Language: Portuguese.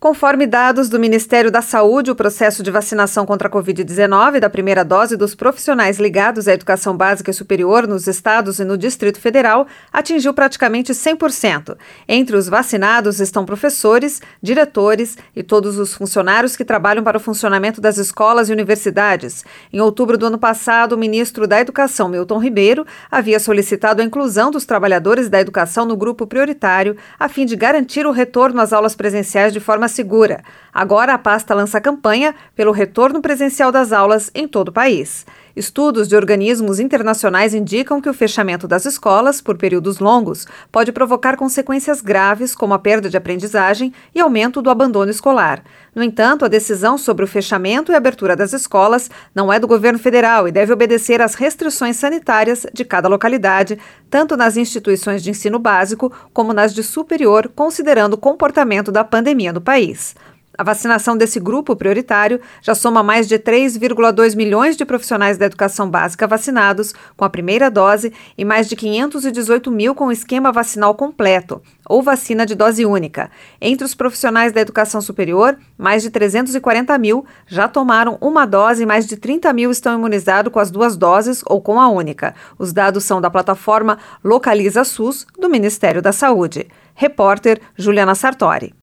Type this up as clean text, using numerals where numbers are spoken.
Conforme dados do Ministério da Saúde, o processo de vacinação contra a Covid-19 da primeira dose dos profissionais ligados à educação básica e superior nos estados e no Distrito Federal atingiu praticamente 100%. Entre os vacinados estão professores, diretores e todos os funcionários que trabalham para o funcionamento das escolas e universidades. Em outubro do ano passado, o ministro da Educação, Milton Ribeiro, havia solicitado a inclusão dos trabalhadores da educação no grupo prioritário, a fim de garantir o retorno às aulas presenciais de forma segura. Agora a pasta lança campanha pelo retorno presencial das aulas em todo o país. Estudos de organismos internacionais indicam que o fechamento das escolas por períodos longos pode provocar consequências graves, como a perda de aprendizagem e aumento do abandono escolar. No entanto, a decisão sobre o fechamento e abertura das escolas não é do governo federal e deve obedecer às restrições sanitárias de cada localidade, tanto nas instituições de ensino básico como nas de superior, considerando o comportamento da pandemia no país. A vacinação desse grupo prioritário já soma mais de 3,2 milhões de profissionais da educação básica vacinados com a primeira dose e mais de 518 mil com o esquema vacinal completo, ou vacina de dose única. Entre os profissionais da educação superior, mais de 340 mil já tomaram uma dose e mais de 30 mil estão imunizados com as duas doses ou com a única. Os dados são da plataforma Localiza SUS do Ministério da Saúde. Repórter Juliana Sartori.